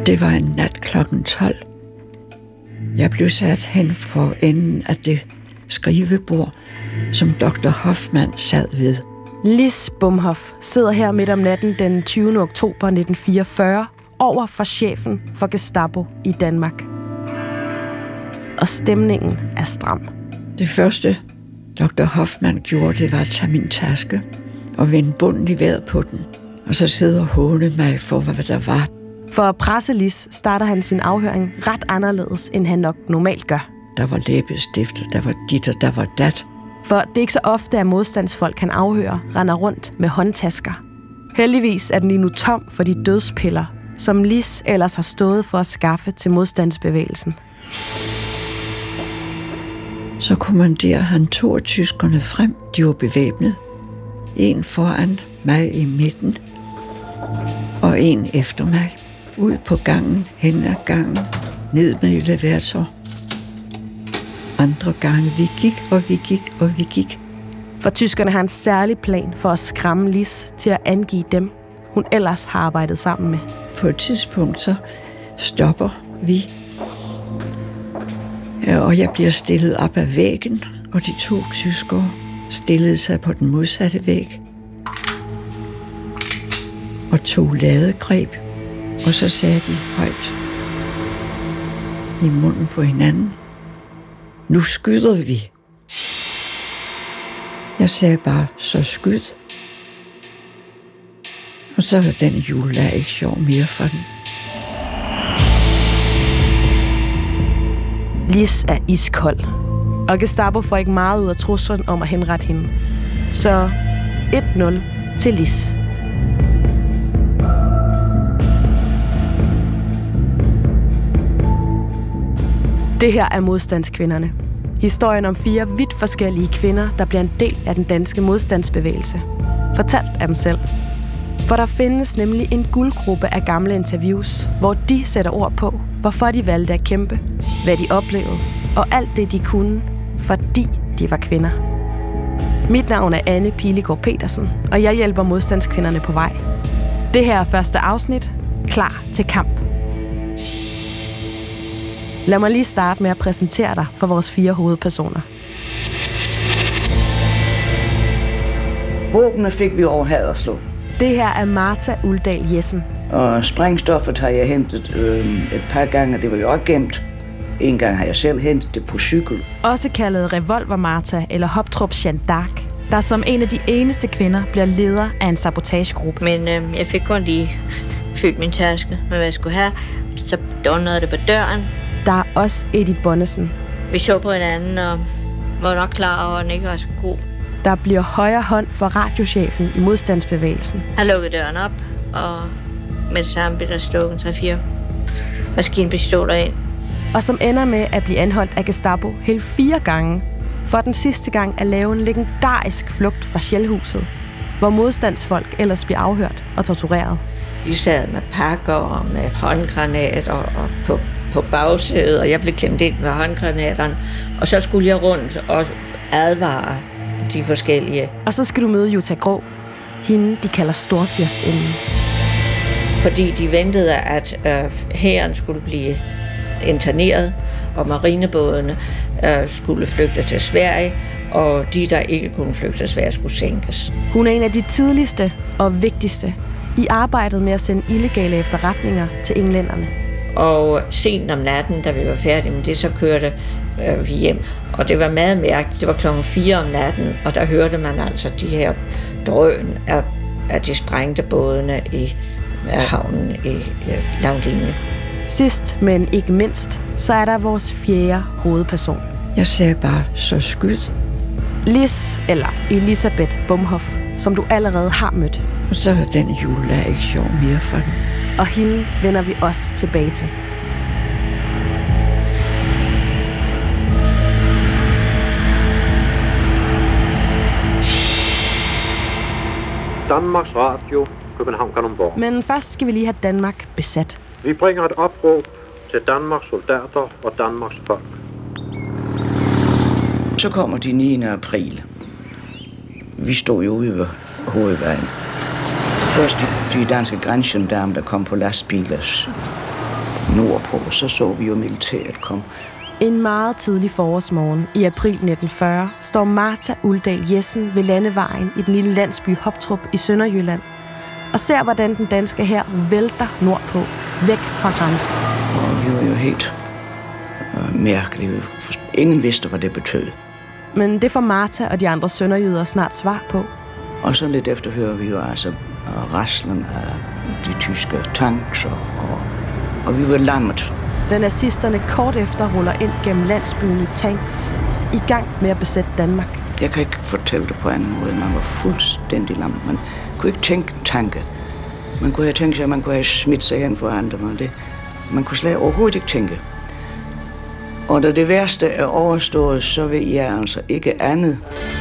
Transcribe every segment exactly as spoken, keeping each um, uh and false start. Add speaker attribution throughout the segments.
Speaker 1: Det var en nat klokken tolv. Jeg blev sat hen for enden af det skrivebord, som doktor Hoffmann sad ved.
Speaker 2: Lis Bomhoff sidder her midt om natten den tyvende oktober nitten fireogfyrre over for chefen for Gestapo i Danmark. Og stemningen er stram.
Speaker 1: Det første, doktor Hoffmann gjorde, det var at tage min taske og vende bunden i vejret på den, og så sidde og håne mig for, hvad der var.
Speaker 2: For at presse Lis starter han sin afhøring ret anderledes, end han nok normalt gør.
Speaker 1: Der var læbestift, der var dit og der var dat.
Speaker 2: For det er ikke så ofte, at modstandsfolk han afhører render rundt med håndtasker. Heldigvis er den lige nu tom for de dødspiller, som Lis ellers har stået for at skaffe til modstandsbevægelsen.
Speaker 1: Så kommanderer han to af tyskerne frem. De var bevæbnet. En foran mig i midten, og en efter mig. Ud på gangen, hen ad gangen, ned med elevator. Andre gange vi gik, og vi gik, og vi gik.
Speaker 2: For tyskerne har en særlig plan for at skræmme Lis til at angive dem, hun ellers har arbejdet sammen med.
Speaker 1: På et tidspunkt så stopper vi, og jeg bliver stillet op ad væggen, og de to tyskere stillede sig på den modsatte væg og tog ladegreb, og så sagde de højt i munden på hinanden: nu skyder vi. Jeg sagde bare, så skyd. Og så er den jule er ikke sjov mere for den.
Speaker 2: Lis er iskold, og Gestapo får ikke meget ud af truslen om at henrette hende. Så et nul til Lis. Det her er modstandskvinderne. Historien om fire vidt forskellige kvinder, der bliver en del af den danske modstandsbevægelse. Fortalt af dem selv. For der findes nemlig en guldgruppe af gamle interviews, hvor de sætter ord på, hvorfor de valgte at kæmpe, hvad de oplevede, og alt det, de kunne, fordi de var kvinder. Mit navn er Anne Pilegaard Petersen, og jeg hjælper modstandskvinderne på vej. Det her er første afsnit, Klar til kamp. Lad mig lige starte med at præsentere dig for vores fire hovedpersoner.
Speaker 3: Våbnet fik vi over Haderslev.
Speaker 2: Det her er Martha Uldal Jessen.
Speaker 3: Og sprængstoffet har jeg hentet øh, et par gange, det var jo også gemt. En gang har jeg selv hentet det på cykel.
Speaker 2: Også kaldet Revolver Martha eller Hoptrup Jeanne d'Arc, der som en af de eneste kvinder bliver leder af en sabotagegruppe.
Speaker 4: Men øh, jeg fik kun lige fyldt min taske med, hvad jeg skulle have. Så donnede det på døren.
Speaker 2: Der er også Edith Bonnesen.
Speaker 4: Vi så på hinanden og var nok klar over, at den ikke var så god.
Speaker 2: Der bliver højre hånd for radiochefen i modstandsbevægelsen.
Speaker 4: Han lukkede døren op, og med det samme blev der stukket tre-fire maskinpistoler ind.
Speaker 2: Og som ender med at blive anholdt af Gestapo hele fire gange, for den sidste gang at lave en legendarisk flugt fra Shellhuset, hvor modstandsfolk ellers bliver afhørt og tortureret.
Speaker 5: Vi sad med pakker og med håndgranater og på, på bagsædet, og jeg blev klemt ind med håndgranaterne. Og så skulle jeg rundt og advare de forskellige.
Speaker 2: Og så skal du møde Jutta Grå, hende de kalder storfyrstinden.
Speaker 5: Fordi de ventede, at øh, hæren skulle blive interneret, og marinebådene øh, skulle flygte til Sverige, og de, der ikke kunne flygte til Sverige, skulle sænkes.
Speaker 2: Hun er en af de tidligste og vigtigste i arbejdet med at sende illegale efterretninger til englænderne.
Speaker 5: Og sent om natten, da vi var færdige med det, så kørte øh, vi hjem. Og det var meget mærkeligt. Det var klokken fire om natten, og der hørte man altså de her drøn af, af de sprængte bådene i af havnen i, i Langlinje.
Speaker 2: Sidst, men ikke mindst, så er der vores fjerde hovedperson.
Speaker 1: Jeg sagde bare, så skyd.
Speaker 2: Lis, eller Elisabeth Bomhoff, som du allerede har mødt.
Speaker 1: Og så er den jule er ikke sjov mere for den.
Speaker 2: Og hende vender vi også tilbage til.
Speaker 6: Danmarks Radio, København Kalundborg.
Speaker 2: Men først skal vi lige have Danmark besat.
Speaker 6: Vi bringer et opråb til Danmarks soldater og Danmarks folk.
Speaker 3: Så kommer de niende april. Vi stod jo ude ved hovedvejen. Først de, de danske grænsegendarme, der kom på lastbiler nordpå, så så vi jo militæret komme.
Speaker 2: En meget tidlig forårsmorgen i april nitten fyrre står Martha Uldal Jessen ved landevejen i den lille landsby Hoptrup i Sønderjylland og ser, hvordan den danske hær vælter nordpå, væk fra grænsen.
Speaker 3: Og vi var jo helt øh, mærkelige. Ingen vidste, hvad det betød.
Speaker 2: Men det får Martha og de andre sønderjyder snart svar på.
Speaker 3: Og så lidt efter hører vi jo altså raslen af de tyske tanks, og, og, og vi var lammet.
Speaker 2: Da nazisterne kort efter ruller ind gennem landsbyen i tanks, i gang med at besætte Danmark.
Speaker 3: Jeg kan ikke fortælle det på anden måde. Man var fuldstændig lammet. Man kunne ikke tænke en tanke. Man kunne have tænkt sig, at man kunne have smidt sig hen for andre. Men det, man kunne slet overhovedet ikke tænke. Og da det værste er overstået, så vil jeg altså ikke andet.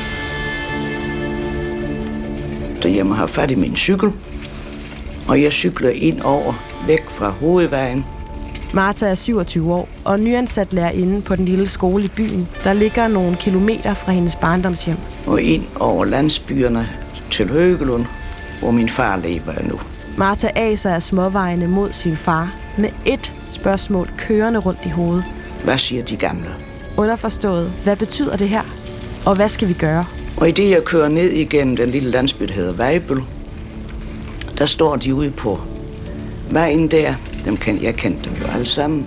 Speaker 3: Så jeg må have fat i min cykel, og jeg cykler ind over, væk fra hovedvejen.
Speaker 2: Martha er syvogtyve år og nyansat lærerinde på den lille skole i byen, der ligger nogle kilometer fra hendes barndomshjem.
Speaker 3: Og ind over landsbyerne til Høgelund, hvor min far lever nu.
Speaker 2: Martha aser af småvejene mod sin far med ét spørgsmål kørende rundt i hovedet.
Speaker 3: Hvad siger de gamle?
Speaker 2: Underforstået, hvad betyder det her? Og hvad skal vi gøre?
Speaker 3: Og i det, jeg kører ned igennem den lille landsby, der hedder Vejbøl, der står de ude på vejen der. Dem kan, jeg kendte dem jo alle sammen.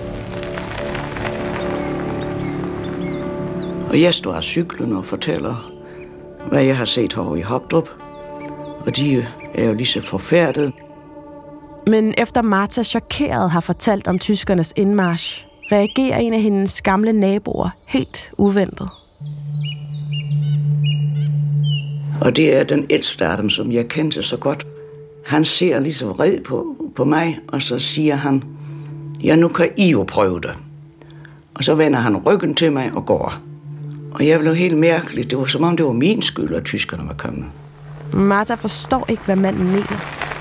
Speaker 3: Og jeg står af cyklen og fortæller, hvad jeg har set herovre i Hoptrup. Og de er jo lige så forfærdede.
Speaker 2: Men efter Martha chokeret har fortalt om tyskernes indmarch, reagerer en af hendes gamle naboer helt uventet.
Speaker 3: Og det er den ældste af dem, som jeg kendte så godt. Han ser lige så vred på, på mig, og så siger han, ja, nu kan I jo prøve det. Og så vender han ryggen til mig og går. Og jeg blev helt mærkelig. Det var som om, det var min skyld, at tyskerne var kommet.
Speaker 2: Martha forstår ikke, hvad manden mener.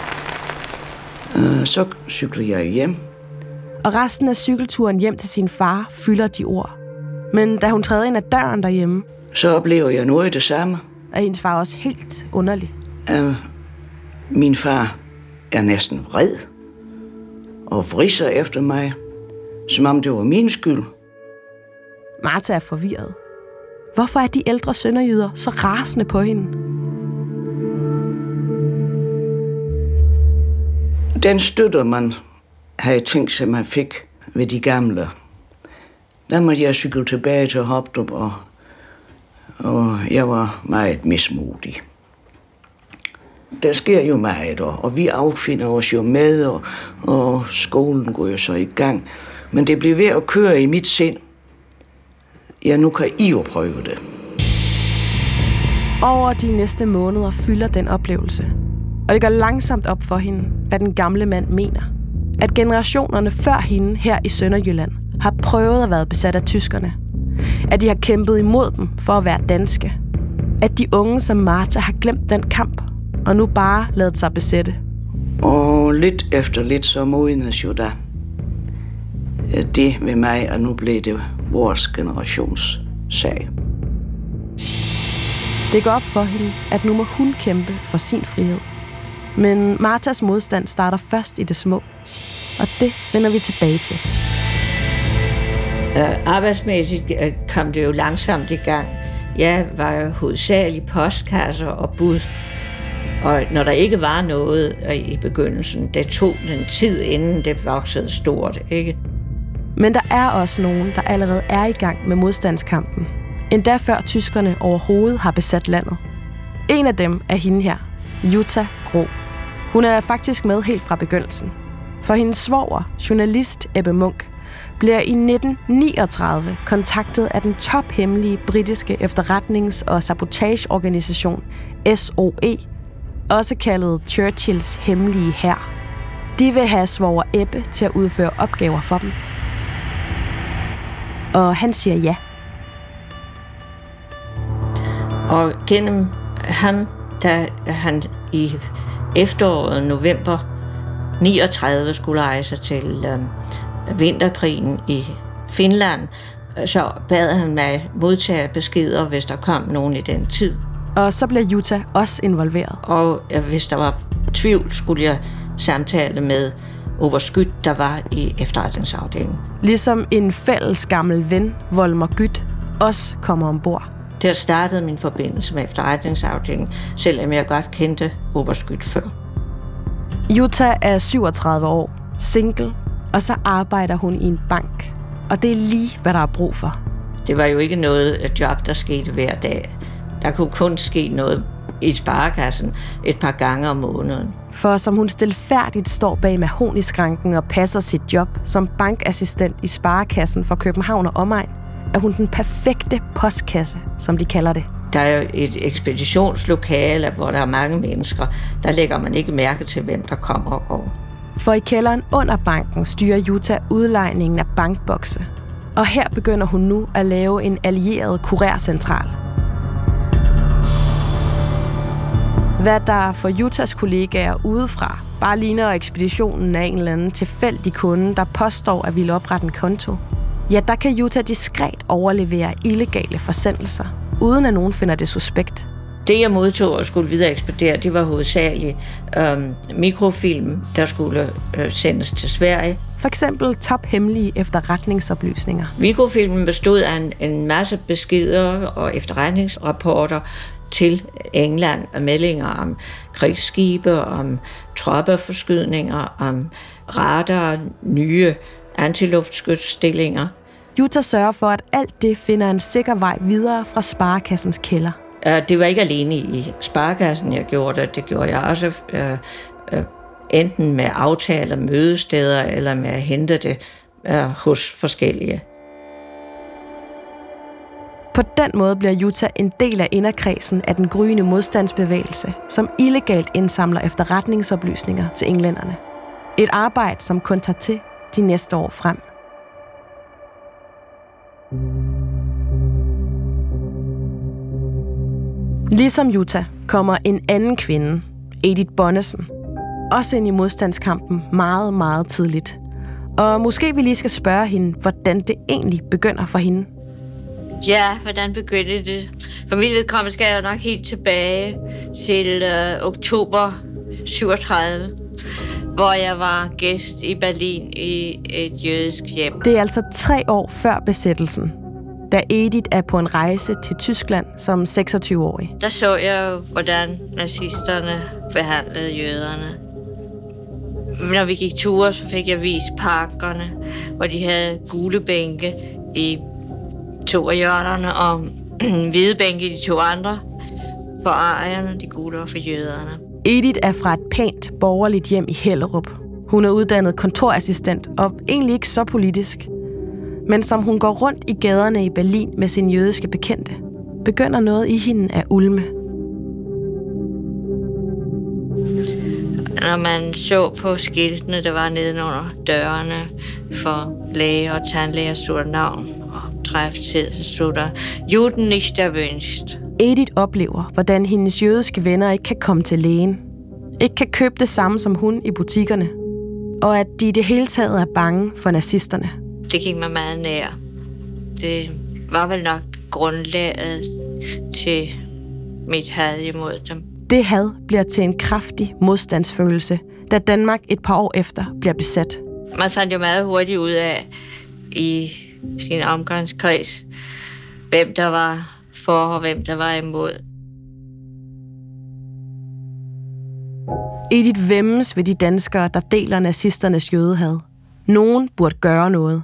Speaker 3: Uh, så cykler jeg hjem.
Speaker 2: Og resten af cykelturen hjem til sin far fylder de ord. Men da hun træder ind ad døren derhjemme,
Speaker 3: så oplever jeg noget af det samme.
Speaker 2: Er hendes far også helt underlig.
Speaker 3: Uh, min far er næsten vred og vrisser efter mig, som om det var min skyld.
Speaker 2: Martha er forvirret. Hvorfor er de ældre sønderjyder så rasende på hende?
Speaker 3: Den støtte, man havde tænkt sig, man fik ved de gamle, der måtte jeg cykle tilbage til Hoptrup, og, og jeg var meget mismodig. Der sker jo meget, og, og vi affinder os jo med, og, og skolen går jo så i gang. Men det bliver ved at køre i mit sind. Ja, nu kan I jo prøve det.
Speaker 2: Over de næste måneder fylder den oplevelse. Og det går langsomt op for hende, hvad den gamle mand mener. At generationerne før hende her i Sønderjylland har prøvet at være besat af tyskerne. At de har kæmpet imod dem for at være danske. At de unge som Martha har glemt den kamp, og nu bare ladet sig besætte.
Speaker 3: Og lidt efter lidt så modnes jo da det ved mig, og nu blev det vores generations sag.
Speaker 2: Det går op for hende, at nu må hun kæmpe for sin frihed. Men Marthas modstand starter først i det små, og det vender vi tilbage til.
Speaker 5: Uh, arbejdsmæssigt uh, kom det jo langsomt i gang. Jeg var jo hovedsageligt postkasser og bud. Og når der ikke var noget uh, i begyndelsen, det tog den tid, inden det voksede stort, ikke?
Speaker 2: Men der er også nogen, der allerede er i gang med modstandskampen. Endda før tyskerne overhovedet har besat landet. En af dem er hende her, Jutta Gro. Hun er faktisk med helt fra begyndelsen. For hendes svoger, journalist Ebbe Munk, bliver i nitten niogtredive kontaktet af den tophemmelige britiske efterretnings- og sabotageorganisation S O E, også kaldet Churchills hemmelige hær. De vil have svoger Ebbe til at udføre opgaver for dem. Og han siger ja.
Speaker 5: Og gennem ham, da han i efteråret, november niogtredive, skulle rejse til øh, vinterkrigen i Finland, så bad han mig modtage beskeder, hvis der kom nogen i den tid.
Speaker 2: Og så bliver Jutta også involveret.
Speaker 5: Og øh, hvis der var tvivl, skulle jeg samtale med oberst Gyt, der var i efterretningsafdelingen.
Speaker 2: Ligesom en fælles gammel ven, Volmer Gyt, også kommer ombord.
Speaker 5: Der startede min forbindelse med efterretningsafdelingen, selvom jeg godt kendte oberst Gyt før.
Speaker 2: Jutta er syvogtredive år, single, og så arbejder hun i en bank. Og det er lige, hvad der er brug for.
Speaker 5: Det var jo ikke noget et job, der skete hver dag. Der kunne kun ske noget i sparekassen et par gange om måneden.
Speaker 2: For som hun stilfærdigt står bag mahogniskranken og passer sit job som bankassistent i Sparekassen for København og omegn, er hun den perfekte postkasse, som de kalder det.
Speaker 5: Der er jo et ekspeditionslokale, hvor der er mange mennesker. Der lægger man ikke mærke til, hvem der kommer og går.
Speaker 2: For i kælderen under banken styrer Jutta udlejningen af bankbokse. Og her begynder hun nu at lave en allieret kurercentral. Hvad der for Juttas kollegaer udefra bare ligner ekspeditionen af en eller anden tilfældig kunde, der påstår at ville oprette en konto, ja, der kan Jutta diskret overlevere illegale forsendelser, uden at nogen finder det suspekt.
Speaker 5: Det, jeg modtog og skulle videre ekspedere, det var hovedsageligt øhm, mikrofilm, der skulle øh, sendes til Sverige.
Speaker 2: For eksempel tophemmelige efterretningsoplysninger.
Speaker 5: Mikrofilmen bestod af en, en masse beskeder og efterretningsrapporter til England og meldinger om krigsskibe, om troppeforskydninger, om radar, nye antiluftskytsstillinger.
Speaker 2: Jutta sørger for, at alt det finder en sikker vej videre fra Sparekassens kælder.
Speaker 5: Det var ikke alene i Sparekassen, jeg gjorde det. Det gjorde jeg også øh, øh, enten med aftaler, mødesteder eller med at hente det øh, hos forskellige.
Speaker 2: På den måde bliver Jutta en del af inderkredsen af den gryende modstandsbevægelse, som illegalt indsamler efterretningsoplysninger til englænderne. Et arbejde, som kun tager til de næste år frem. Ligesom Jutta kommer en anden kvinde, Edith Bonnesen, også ind i modstandskampen meget, meget tidligt. Og måske vi lige skal spørge hende, hvordan det egentlig begynder for hende.
Speaker 4: Ja, hvordan begyndte det? For mit vedkommende skal jeg nok helt tilbage til øh, oktober syvogtredive, hvor jeg var gæst i Berlin i et jødisk hjem.
Speaker 2: Det er altså tre år før besættelsen, da Edith er på en rejse til Tyskland som seksogtyve-årig.
Speaker 4: Der så jeg jo, hvordan nazisterne behandlede jøderne. Når vi gik ture, så fik jeg vist parkerne, hvor de havde gule bænke i to af hjørnerne, og hvide bænke i de to andre for arierne, de gule var for jøderne.
Speaker 2: Edith er fra et pænt borgerligt hjem i Hellerup. Hun er uddannet kontorassistent og egentlig ikke så politisk. Men som hun går rundt i gaderne i Berlin med sin jødiske bekendte, begynder noget i hende at ulme.
Speaker 4: Når man så på skiltene, der var nedenunder dørene for læger og tandlæger, stod der navn og træftid, så stod der Juden nicht erwünscht.
Speaker 2: Edith oplever, hvordan hendes jødiske venner ikke kan komme til lægen, ikke kan købe det samme som hun i butikkerne, og at de i det hele taget er bange for nazisterne.
Speaker 4: Det gik mig meget nær. Det var vel nok grundlaget til mit had imod dem.
Speaker 2: Det had bliver til en kraftig modstandsfølelse, da Danmark et par år efter bliver besat.
Speaker 4: Man fandt jo meget hurtigt ud af i sin omgangskreds, hvem der var for og hvem der var imod.
Speaker 2: Edith væmmes ved de danskere, der deler nazisternes jødehad. Nogen burde gøre noget.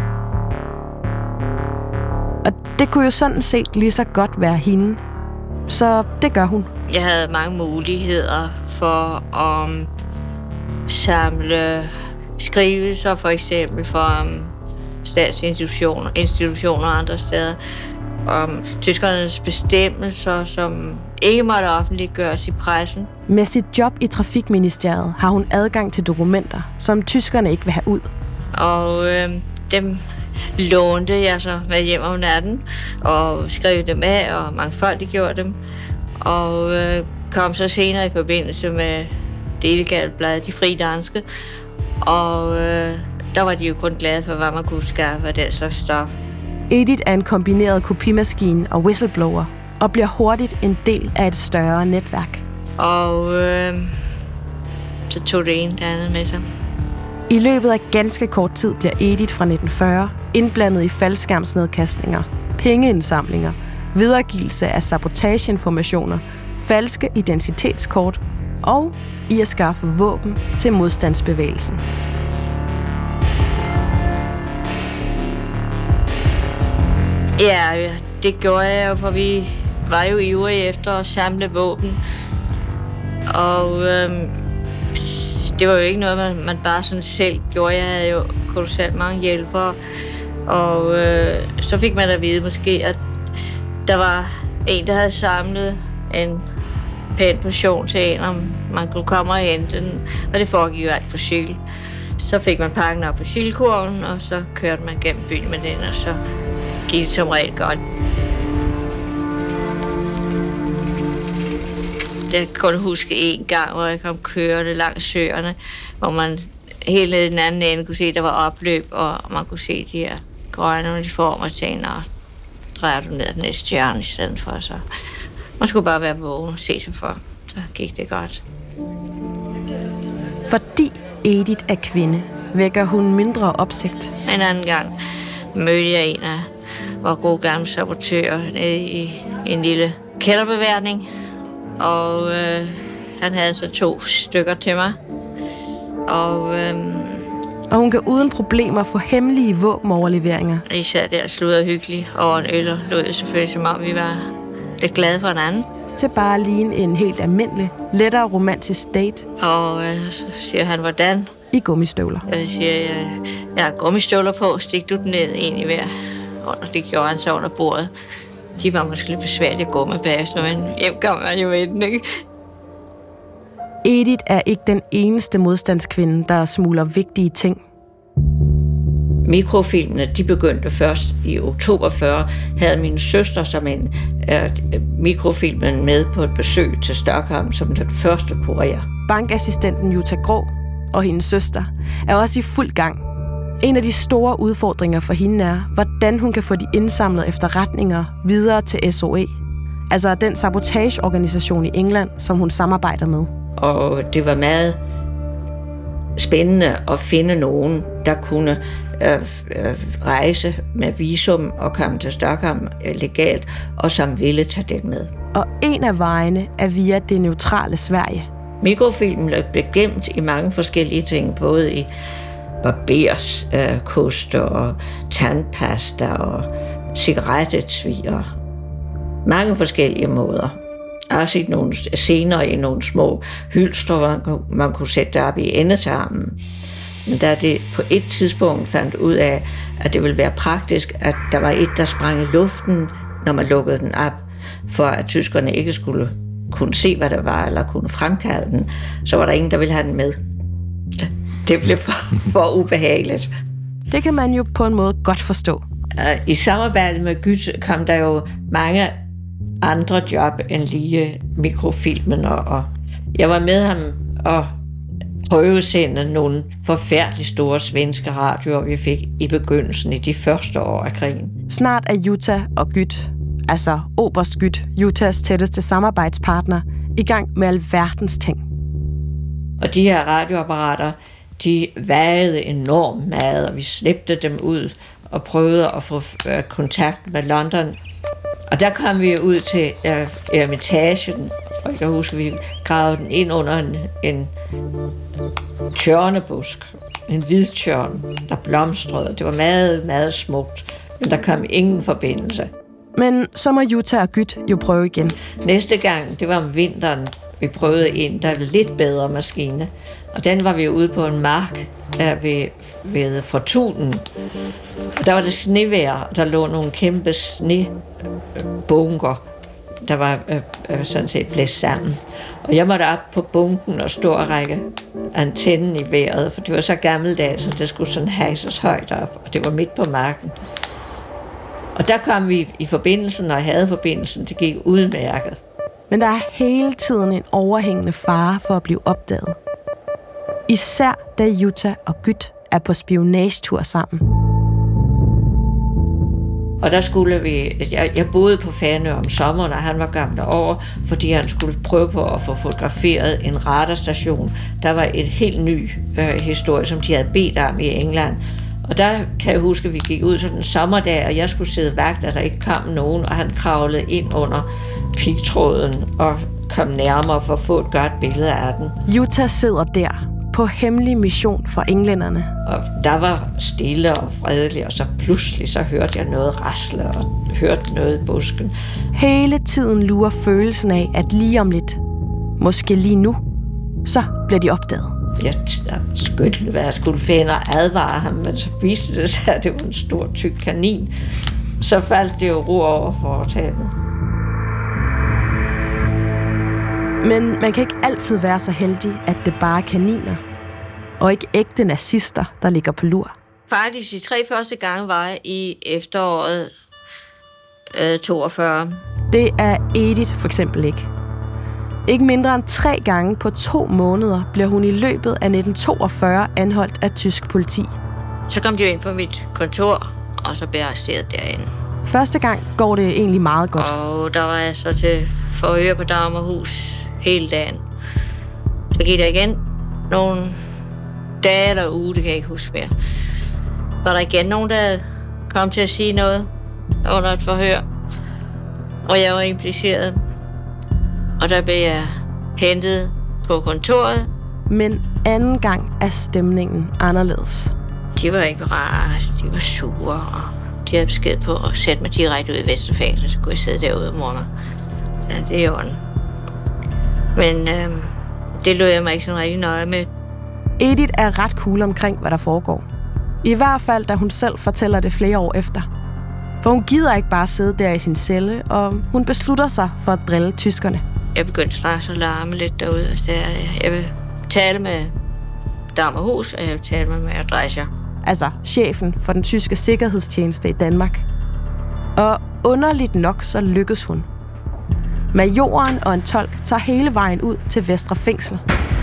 Speaker 2: Og det kunne jo sådan set lige så godt være hende. Så det gør hun.
Speaker 4: Jeg havde mange muligheder for at um, samle skrivelser, for eksempel for um, statsinstitutioner institutioner og andre steder, om tyskernes bestemmelser, som ikke måtte offentliggøres i pressen.
Speaker 2: Med sit job i Trafikministeriet har hun adgang til dokumenter, som tyskerne ikke vil have ud.
Speaker 4: Og øh, dem lånte jeg så med hjem om natten, og skrev dem af, og mangfoldiggjorde dem. Og øh, kom så senere i forbindelse med det illegale blad, De Frie Danske. Og øh, der var de jo kun glade for, hvad man kunne skaffe af den slags stof.
Speaker 2: Edith er en kombineret kopimaskine og whistleblower, og bliver hurtigt en del af et større netværk.
Speaker 4: Og øh, så tog det ene det andet med sig.
Speaker 2: I løbet af ganske kort tid bliver Edith fra nitten fyrre indblandet i faldskærmsnedkastninger, pengeindsamlinger, videregivelse af sabotageinformationer, falske identitetskort og i at skaffe våben til modstandsbevægelsen.
Speaker 4: Ja, det gjorde jeg jo, for vi var jo ivrige efter at samle våben. Og øhm, det var jo ikke noget, man, man bare sådan selv gjorde. Jeg havde jo kolossalt mange hjælpere. Og øh, så fik man at vide måske, at der var en, der havde samlet en pæn portion til en, om man kunne komme og hente den. Og det foregik jo alt på cykel. Så fik man pakken op på cykelkurven, og så kørte man gennem byen med den, og så gik det som regel godt. Jeg kan kun huske en gang, hvor jeg kom kørende langs søerne, hvor man helt nede i den anden ende kunne se, at der var opløb, og man kunne se de her grønne uniformer til en, og drejer du ned ad den næste hjørne i stedet for. Så man skulle bare være vågen og se sig for, så gik det godt.
Speaker 2: Fordi Edith er kvinde, vækker hun mindre opsigt.
Speaker 4: En anden gang mødte jeg en af vores gode gamle sabotører nede i en lille kælderbeværtning, og øh, han havde så to stykker til mig. Og, øh,
Speaker 2: og hun kan uden problemer få hemmelige våbenoverleveringer.
Speaker 4: Især der sludder hyggeligt over en øl, og lød selvfølgelig, som om vi var lidt glade for hinanden.
Speaker 2: Til bare at ligne en helt almindelig, lettere romantisk date.
Speaker 4: Og øh, så siger han, hvordan?
Speaker 2: I gummistøvler.
Speaker 4: Jeg siger, jeg, jeg har gummistøvler på, stik du den ned en i hver. Og det gjorde han så under bordet. De var måske lidt besværlige at gå med bagefter, men hjem kom man jo med den, ikke?
Speaker 2: Edith er ikke den eneste modstandskvinde, der smugler vigtige ting.
Speaker 5: Mikrofilmene, de begyndte først i oktober fyrre, havde min søster som en uh, mikrofilmen med på et besøg til Stockholm som den første kurer.
Speaker 2: Bankassistenten Jutta Grå og hendes søster er også i fuld gang. En af de store udfordringer for hende er, hvordan hun kan få de indsamlede efterretninger videre til S O E. Altså den sabotageorganisation i England, som hun samarbejder med.
Speaker 5: Og det var meget spændende at finde nogen, der kunne øh, øh, rejse med visum og komme til Stockholm øh, legalt, og som ville tage den med.
Speaker 2: Og en af vejene er via det neutrale Sverige.
Speaker 5: Mikrofilmen blev gemt i mange forskellige ting, både i barberskoster øh, og tandpasta og cigarettetvi og mange forskellige måder. Også i nogle, senere i nogle små hylstre, hvor man, man kunne sætte op i endetarmen. Men da det på et tidspunkt fandt ud af, at det ville være praktisk, at der var et, der sprang i luften, når man lukkede den op, for at tyskerne ikke skulle kunne se, hvad der var, eller kunne fremkalde den, så var der ingen, der ville have den med. Det blev for, for ubehageligt.
Speaker 2: Det kan man jo på en måde godt forstå.
Speaker 5: I samarbejde med Gyt kom der jo mange andre job end lige mikrofilmen, og jeg var med ham og prøvesende nogle forfærdeligt store svenske radioer, vi fik i begyndelsen i de første år af krigen.
Speaker 2: Snart er Jutta og Gyt, altså oberst Gyt, Juttas tætteste samarbejdspartner, i gang med alverdens ting.
Speaker 5: Og de her radioapparater, de vejede enormt meget, og vi slæbte dem ud og prøvede at få kontakt med London. Og der kom vi ud til uh, Eremitagen, og jeg kan huske, at vi gravede den ind under en, en tjørnebusk, en hvid tjørn, der blomstrede. Det var meget, meget smukt, men der kom ingen forbindelse.
Speaker 2: Men så må Jutta og Gyt jo prøve igen.
Speaker 5: Næste gang, det var om vinteren, vi prøvede en, der var lidt bedre maskine. Og den var vi ude på en mark der ved, ved Fortunen. Og der var det snevejr, og der lå nogle kæmpe snebunker, der var øh, sådan set blæst sammen. Og jeg måtte op på bunken og stå og række antennen i vejret, for det var så gammeldags, så det skulle sådan hejses højt op, og det var midt på marken. Og der kom vi i forbindelsen, og havde forbindelsen, det gik udmærket.
Speaker 2: Men der er hele tiden en overhængende fare for at blive opdaget. Især da Jutta og Gyt er på spionagetur sammen.
Speaker 5: Og der skulle vi, jeg, jeg boede på Fanø om sommeren, og han var gammel over, fordi han skulle prøve på at få fotograferet en radarstation. Der var et helt ny øh, historie, som de havde bedt om i England. Og der kan jeg huske, at vi gik ud sådan en sommerdag, og jeg skulle sidde vagt, at der ikke kom nogen, og han kravlede ind under pigtråden og kom nærmere for at få et godt billede af den.
Speaker 2: Jutta sidder der på hemmelig mission for englænderne.
Speaker 5: Og der var stille og fredeligt, og så pludselig så hørte jeg noget rasle og hørte noget i busken.
Speaker 2: Hele tiden lurer følelsen af, at lige om lidt, måske lige nu, så bliver de opdaget.
Speaker 5: Jeg skyndte, hvad jeg skulle finde og advare ham, men så viste det sig, at det var en stor, tyk kanin. Så faldt det jo ro over foretagendet.
Speaker 2: Men man kan ikke altid være så heldig, at det bare er kaniner, og ikke ægte nazister, der ligger på lur.
Speaker 4: Faktisk de tre første gange var jeg i efteråret øh, toogfyrre.
Speaker 2: Det er Edith for eksempel ikke. Ikke mindre end tre gange på to måneder bliver hun i løbet af nitten toogfyrre anholdt af tysk politi.
Speaker 4: Så kom de ind på mit kontor, og så blev jeg arresteret derinde.
Speaker 2: Første gang går det egentlig meget godt.
Speaker 4: Og der var jeg så til forhør på Dagmarhus hele dagen. Så gik der igen nogle dage eller uge, det kan jeg ikke huske mere. Var der igen nogen, der kom til at sige noget under et forhør, og jeg var impliceret. Og der blev jeg hentet på kontoret.
Speaker 2: Men anden gang er stemningen anderledes.
Speaker 4: De var ikke rare, de var sure, og de havde besked på at sætte mig direkte ud i Vesterfængsel, så kunne jeg sidde derude og mor mig. Så det er i orden. Men øh, det lod jeg mig ikke sådan rigtig nøje med.
Speaker 2: Edith er ret cool omkring, hvad der foregår. I hvert fald, da hun selv fortæller det flere år efter. For hun gider ikke bare sidde der i sin celle, og hun beslutter sig for at drille tyskerne.
Speaker 4: Jeg begyndte straks at larme lidt derude, og sagde, jeg vil tale med Dagmarhus, og jeg vil tale med Maja Drescher.
Speaker 2: Altså chefen for den tyske sikkerhedstjeneste i Danmark. Og underligt nok, så lykkes hun. Majoren og en tolk tager hele vejen ud til Vestre Fængsel.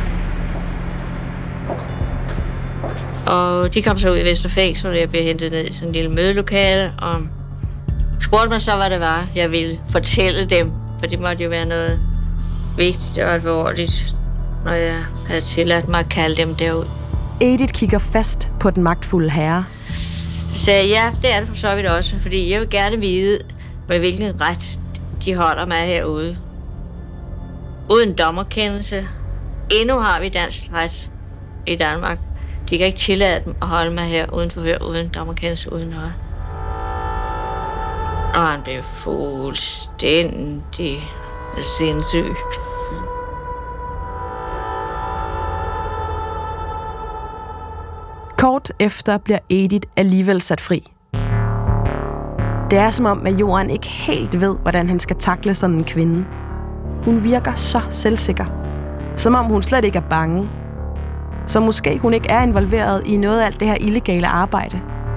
Speaker 4: Og de kom så ud i Vestre Fængsel, og jeg blev hentet ned i sådan en lille mødelokale, og spurgte mig så, hvad det var, jeg ville fortælle dem, for det måtte jo være noget vigtigt og alvorligt, når jeg havde tilladt mig at kalde dem derud.
Speaker 2: Edith kigger fast på den magtfulde herre.
Speaker 4: Så sagde ja, det er det for så vidt også, fordi jeg vil gerne vide, med hvilken ret de holder mig herude. Uden dommerkendelse. Endnu har vi dansk ret i Danmark. De kan ikke tillade dem at holde mig her uden forhør, uden dommerkendelse, uden noget. Og han blev fuldstændig sindssyg.
Speaker 2: Kort efter bliver Edith alligevel sat fri. Det er som om majoren ikke helt ved, hvordan han skal takle sådan en kvinde. Hun virker så selvsikker. Som om hun slet ikke er bange. Så måske hun ikke er involveret i noget af alt det her illegale arbejde.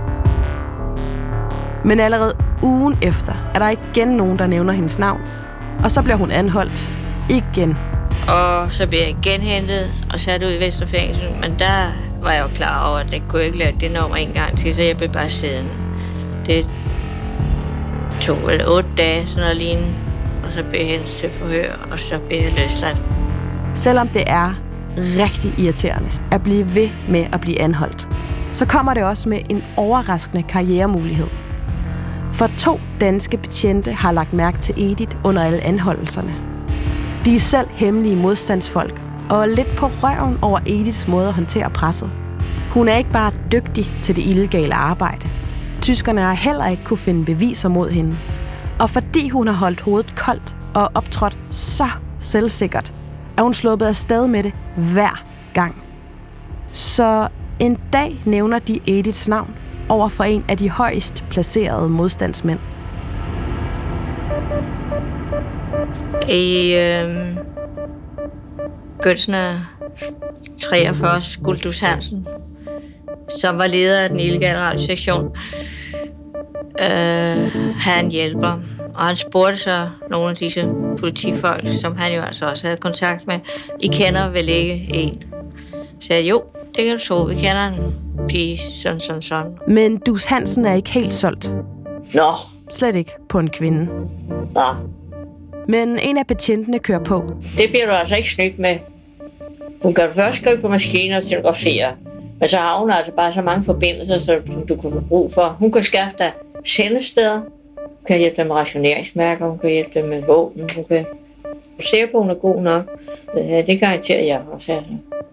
Speaker 2: Men allerede ugen efter er der igen nogen, der nævner hendes navn. Og så bliver hun anholdt. Igen.
Speaker 4: Og så bliver jeg genhentet og sat ud i Vestre Fængsel. Men der var jeg jo klar over, at jeg kunne ikke lade det nummer en gang til, så jeg blev bare siddende. Det tog vel otte dage, sådan noget lignende. Og så blev jeg hentet til forhør, og så blev jeg løsladt.
Speaker 2: Selvom det er rigtig irriterende at blive ved med at blive anholdt, så kommer det også med en overraskende karrieremulighed. For to danske betjente har lagt mærke til Edith under alle anholdelserne. De er selv hemmelige modstandsfolk, og er lidt på røven over Ediths måde at håndtere presset. Hun er ikke bare dygtig til det illegale arbejde. Tyskerne har heller ikke kunne finde beviser mod hende. Og fordi hun har holdt hovedet koldt og optrådt så selvsikkert, er hun sluppet afsted med det hver gang. Så en dag nævner de Ediths navn over for en af de højst placerede modstandsmænd.
Speaker 4: I øh, begyndelsen af treogfyrre, Skuldus Hansen, som var leder af den illegale radiosektion, øh, han hjælper. Og han spurgte så nogle af disse politifolk, som han jo altså også havde kontakt med, I kender vel ikke en? Så jeg, jo, det kan du tro, vi kender en pige, sådan, sådan, sådan.
Speaker 2: Men Dus Hansen er ikke helt solgt.
Speaker 3: Nå,
Speaker 2: Slet ikke på en kvinde.
Speaker 5: Nå,
Speaker 2: Men en af betjentene kører på.
Speaker 5: det bliver du altså ikke snydt med. Hun kan først skrive på maskiner og telegrafere. Men så har hun altså bare så mange forbindelser, som du kunne få brug for. Hun kan skaffe dig sendesteder. Hun kan hjælpe dig med rationeringsmærker. Hun kan hjælpe dig med våben. Hun kan... Du ser på, hun er god nok. Det garanterer jeg også. Altså.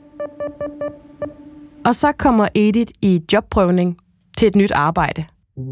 Speaker 2: Og så kommer Edith i jobprøvning til et nyt arbejde.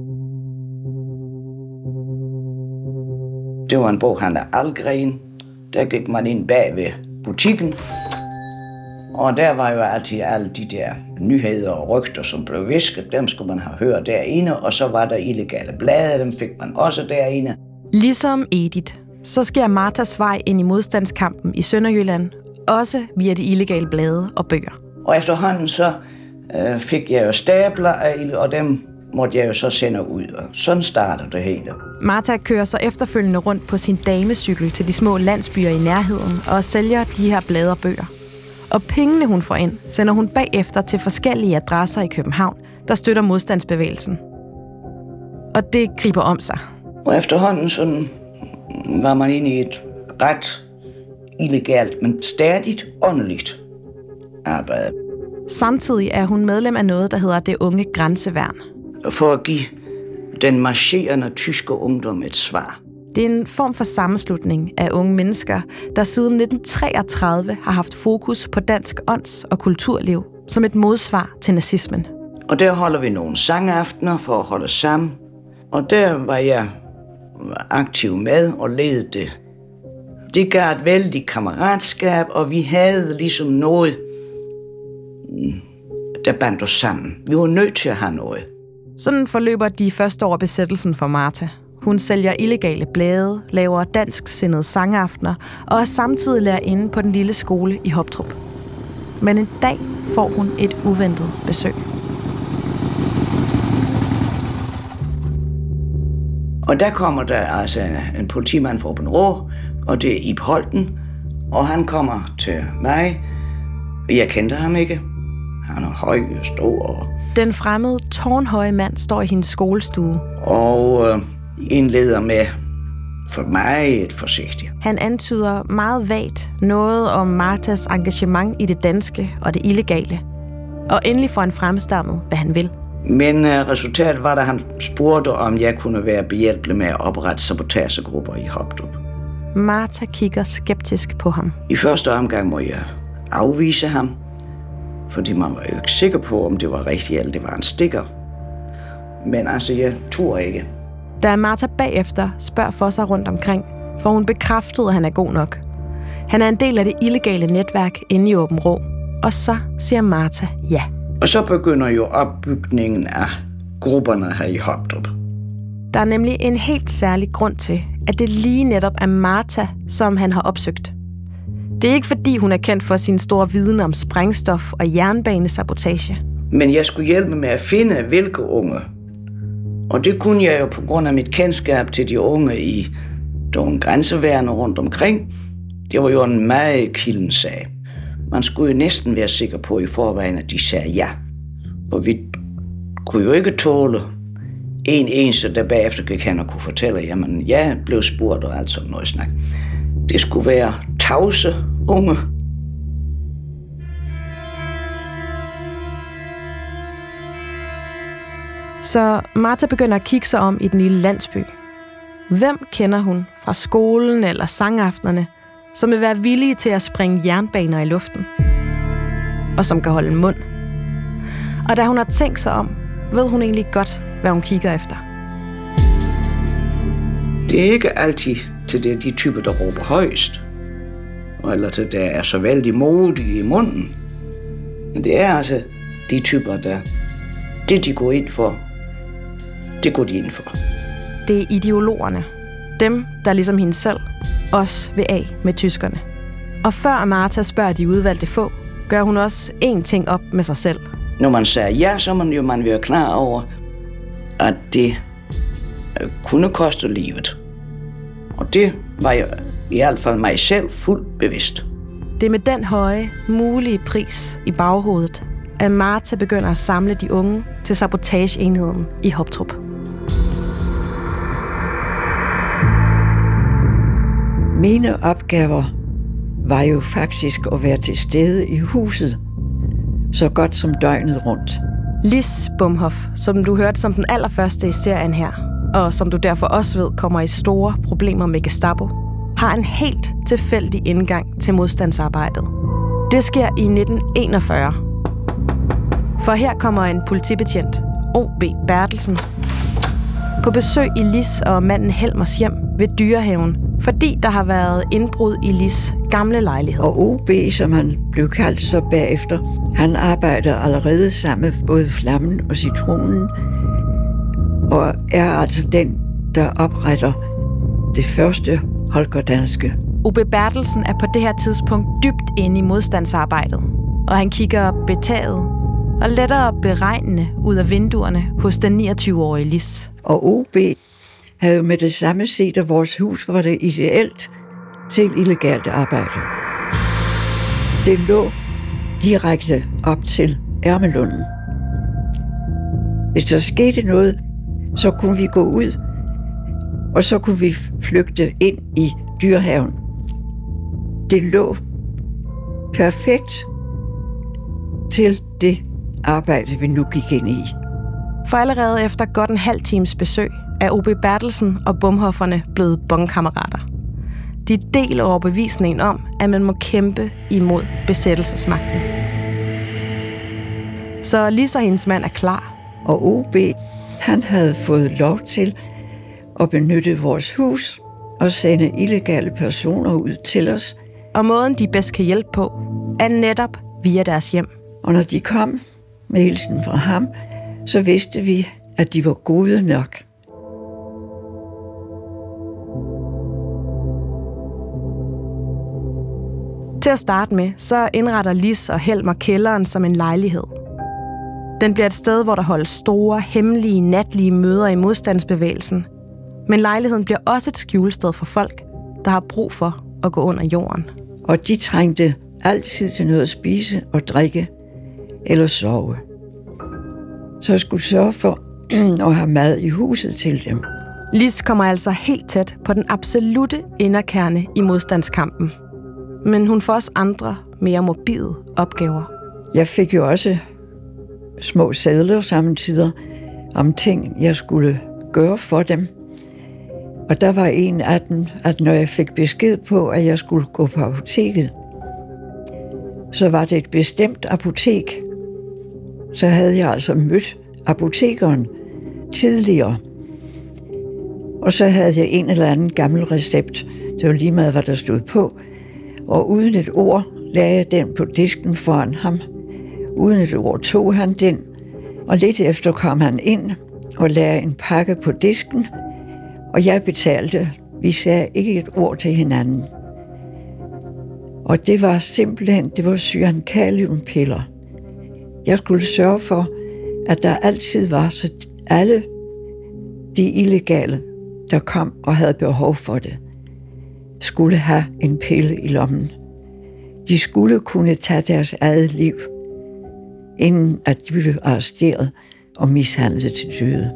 Speaker 3: Det var en boghandler Algren. Der gik man ind bag ved butikken. Og der var jo altid alle de der nyheder og rygter, som blev visket. Dem skulle man have hørt derinde, og så var der illegale blade, dem fik man også derinde.
Speaker 2: Ligesom Edith, så sker Martas vej ind i modstandskampen i Sønderjylland, også via de illegale blade og bøger.
Speaker 3: Og efterhånden så øh, fik jeg jo stabler af ild, og dem måtte jeg jo så sende ud. Og sådan starter det hele.
Speaker 2: Marta kører så efterfølgende rundt på sin damecykel til de små landsbyer i nærheden og sælger de her blade og bøger. Og pengene, hun får ind, sender hun bagefter til forskellige adresser i København, der støtter modstandsbevægelsen. Og det griber om sig.
Speaker 3: Og efterhånden sådan var man inde i et ret illegalt, men stadigt åndeligt arbejde.
Speaker 2: Samtidig er hun medlem af noget, der hedder Det Unge Grænseværn.
Speaker 3: For at give den marcherende tyske ungdom et svar.
Speaker 2: Det er en form for sammenslutning af unge mennesker, der siden nitten treogtredive har haft fokus på dansk ånds- og kulturliv som et modsvar til nazismen.
Speaker 3: Og der holder vi nogle sangaftener for at holde sammen. Og der var jeg aktiv med og ledede det. Det gav et vældigt kammeratskab, og vi havde ligesom noget, der bandt os sammen. Vi var nødt til at have noget.
Speaker 2: Sådan forløber de første år besættelsen for Marta. Hun sælger illegale blade, laver dansksindede sangaftener og er samtidig lærerinde på den lille skole i Hoptrup. Men en dag får hun et uventet besøg.
Speaker 3: Og der kommer der altså en politimand fra Åbenrå, og det er Ib Holten, og han kommer til mig. Jeg kendte ham ikke. Han er høj og stor.
Speaker 2: Den fremmede, tårnhøje mand står i hendes skolestue.
Speaker 3: Og øh, indleder med, for mig, et forsigtigt.
Speaker 2: Han antyder meget vagt noget om Martas engagement i det danske og det illegale. Og endelig får han fremstammet, hvad han vil.
Speaker 3: Men øh, resultatet var, da han spurgte, om jeg kunne være behjælpelig med at oprette sabotagegrupper i Hoptrup.
Speaker 2: Marta kigger skeptisk på ham.
Speaker 3: I første omgang må jeg afvise ham, fordi man var jo ikke sikker på, om det var rigtigt, eller det var en stikker. Men altså, jeg turde ikke.
Speaker 2: Da Marta bagefter spørger for sig rundt omkring, får hun bekræftet, at han er god nok. Han er en del af det illegale netværk inde i Åbenrå. Og så siger Marta ja.
Speaker 3: Og så begynder jo opbygningen af grupperne her i Hoptrup.
Speaker 2: Der er nemlig en helt særlig grund til, at det lige netop er Marta, som han har opsøgt. Det er ikke fordi, hun er kendt for sin store viden om sprængstof og jernbanesabotage.
Speaker 3: Men jeg skulle hjælpe med at finde, hvilke unge. Og det kunne jeg jo på grund af mit kendskab til de unge i nogle grænseværner rundt omkring. Det var jo en meget kilden sag. Man skulle jo næsten være sikker på i forvejen, at de sagde ja. Og vi kunne jo ikke tåle en eneste, der bagefter gik hen og kunne fortælle, jamen jeg blev spurgt og alt sådan noget snak. Det skulle være tavse unge.
Speaker 2: Så Marta begynder at kigge sig om i den lille landsby. Hvem kender hun fra skolen eller sangaftenerne, som vil være villige til at springe jernbaner i luften? Og som kan holde mund. Og da hun har tænkt sig om, ved hun egentlig godt, hvad hun kigger efter.
Speaker 3: Det er ikke altid til det, de typer, der råber højst. Eller til der er så vældig modige i munden. Men det er altså de typer, der det de går ind for, det går de ind for.
Speaker 2: Det er ideologerne. Dem, der ligesom hende selv, også vil af med tyskerne. Og før Marta spørger de udvalgte få, gør hun også én ting op med sig selv.
Speaker 3: Når man siger ja, så må man jo man være klar over, at det kunne koste livet. Og det var jo i hvert fald mig selv fuldt bevidst.
Speaker 2: Det er med den høje, mulige pris i baghovedet, at Marta begynder at samle de unge til sabotageenheden i Hoptrup.
Speaker 1: Mine opgaver var jo faktisk at være til stede i huset, så godt som døgnet rundt.
Speaker 2: Lis Bomhoff, som du hørte som den allerførste i serien her, og som du derfor også ved kommer i store problemer med Gestapo, har en helt tilfældig indgang til modstandsarbejdet. Det sker i nitten enogfyrre. For her kommer en politibetjent, O B Bertelsen, på besøg i Lis og manden Helmers hjem ved Dyrehaven, fordi der har været indbrud i Lis gamle lejlighed.
Speaker 1: Og O B, som han blev kaldt så bagefter, han arbejder allerede sammen med både Flammen og Citronen, og er altså den, der opretter det første holgerdanske.
Speaker 2: O B Bertelsen er på det her tidspunkt dybt inde i modstandsarbejdet, og han kigger betaget og lettere beregnende ud af vinduerne hos den niogtyve-årige Lis.
Speaker 1: Og O B havde jo med det samme set, at vores hus var det ideelt til illegalt arbejde. Det lå direkte op til Ærmelunden. Hvis der skete noget, så kunne vi gå ud, og så kunne vi flygte ind i Dyrehaven. Det lå perfekt til det arbejde, vi nu gik ind i.
Speaker 2: For allerede efter godt en halv times besøg er O B Bertelsen og Bomhofferne blevet bongkammerater. De deler overbevisningen om, at man må kæmpe imod besættelsesmagten. Så Lis og hendes mand er klar.
Speaker 1: Og O B, han havde fået lov til at benytte vores hus og sende illegale personer ud til os.
Speaker 2: Og måden, de bedst kan hjælpe på, er netop via deres hjem.
Speaker 1: Og når de kom med hilsen fra ham, så vidste vi, at de var gode nok.
Speaker 2: Til at starte med, så indretter Lis og Helmer kælderen som en lejlighed. Den bliver et sted, hvor der holdes store, hemmelige, natlige møder i modstandsbevægelsen. Men lejligheden bliver også et skjulested for folk, der har brug for at gå under jorden.
Speaker 1: Og de trængte altid til noget at spise og drikke eller sove. Så jeg skulle sørge for at have mad i huset til dem.
Speaker 2: Lis kommer altså helt tæt på den absolute inderkerne i modstandskampen. Men hun får også andre, mere morbide opgaver.
Speaker 1: Jeg fik jo også små sedler samtidig om ting, jeg skulle gøre for dem. Og der var en af dem, at når jeg fik besked på, at jeg skulle gå på apoteket, så var det et bestemt apotek. Så havde jeg altså mødt apotekeren tidligere. Og så havde jeg en eller anden gammel recept. Det var lige meget, hvad der stod på. Og uden et ord lagde jeg den på disken foran ham. Uden et ord tog han den. Og lidt efter kom han ind og lagde en pakke på disken. Og jeg betalte. Vi sagde ikke et ord til hinanden. Og det var simpelthen, det var cyankaliumpiller. Jeg skulle sørge for, at der altid var, så alle de illegale, der kom og havde behov for det, skulle have en pille i lommen. De skulle kunne tage deres eget liv, inden at de blev arresteret og mishandlet til døde.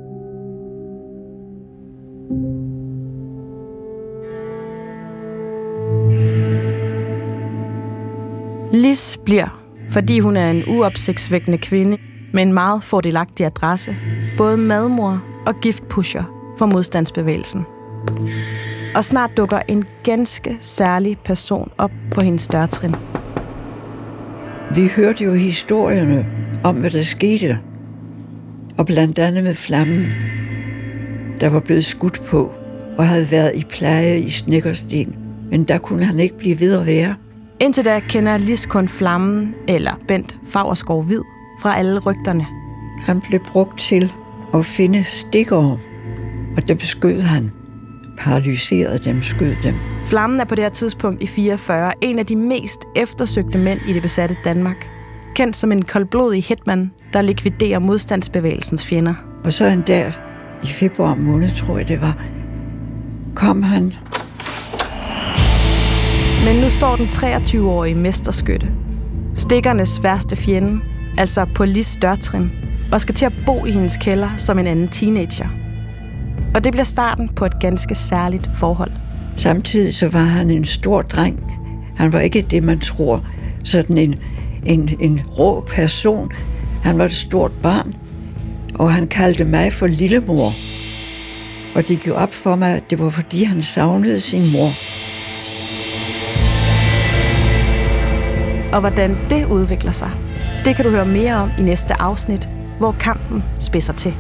Speaker 2: Lis bliver, fordi hun er en uopsigtsvækkende kvinde med en meget fordelagtig adresse, både madmor og giftpusher for modstandsbevægelsen. Og snart dukker en ganske særlig person op på hendes dørtrin.
Speaker 1: Vi hørte jo historierne om, hvad der skete, og blandt andet med Flammen, der var blevet skudt på og havde været i pleje i Snekkersten, men der kunne han ikke blive ved at være.
Speaker 2: Indtil da kender Lis kun Flammen, eller Bent Favrskov Hvid, fra alle rygterne.
Speaker 1: Han blev brugt til at finde stikkere, og dem skød han. Paralyserede dem, skød dem.
Speaker 2: Flammen er på det her tidspunkt i fireogfyrre en af de mest eftersøgte mænd i det besatte Danmark. Kendt som en koldblodig hitman, der likviderer modstandsbevægelsens fjender.
Speaker 1: Og så en dag i februar måned, tror jeg det var, kom han.
Speaker 2: Men nu står den treogtyve-årige mesterskytte, stikkernes værste fjende, altså på Lis dørtrin, og skal til at bo i hendes kælder som en anden teenager. Og det bliver starten på et ganske særligt forhold.
Speaker 1: Samtidig så var han en stor dreng. Han var ikke det, man tror, sådan en, en, en rå person. Han var et stort barn, og han kaldte mig for lillemor. Og det gjorde op for mig, at det var fordi, han savnede sin mor.
Speaker 2: Og hvordan det udvikler sig, det kan du høre mere om i næste afsnit, hvor kampen spidser til.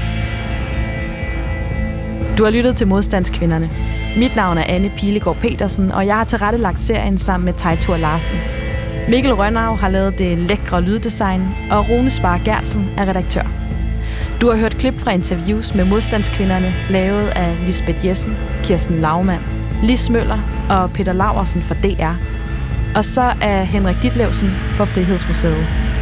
Speaker 2: Du har lyttet til Modstandskvinderne. Mit navn er Anne Pilegaard Petersen, og jeg har tilrettelagt serien sammen med Teitur Larsen. Mikkel Rønnav har lavet det lækre lyddesign, og Rune Spar Gertsen er redaktør. Du har hørt klip fra interviews med Modstandskvinderne, lavet af Lisbeth Jessen, Kirsten Laumann, Lis Møller og Peter Laursen fra D R. Og så af Henrik Ditlevsen fra Frihedsmuseet.